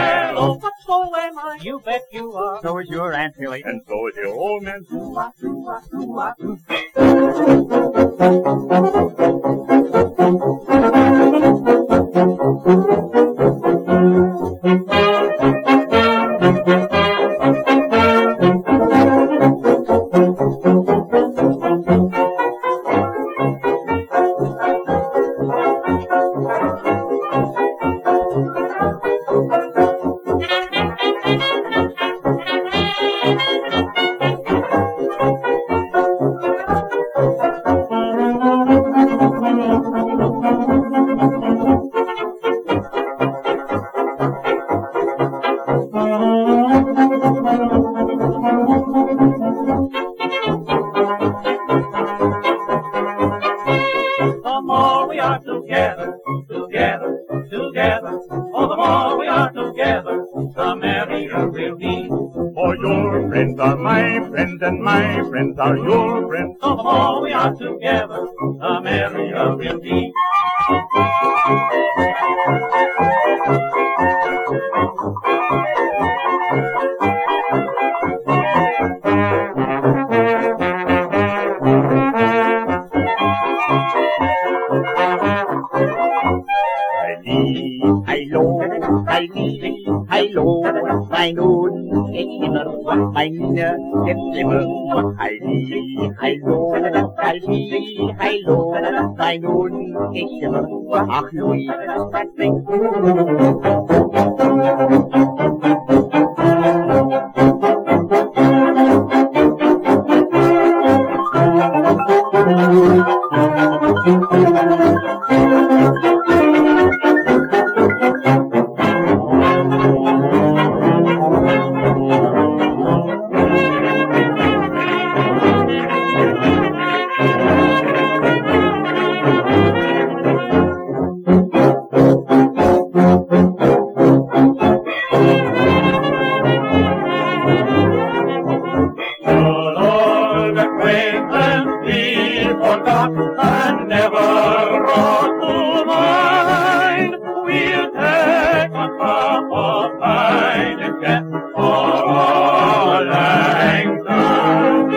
Hello, but so am I. You bet you are. So is your Aunt Tilly. And so is your old man. The more we are together, together, together, oh, the more we are together, the merrier we'll be. For your friends are my friends, and my friends are your friends. So the more we are together, the merrier we'll be. Hallo, mein nun, ich immer, meine, jetzt immer, hallo, mein nun, ich immer, ach, Louis, forgot and never brought to mind. We'll take a cup of pine and get for all Langton.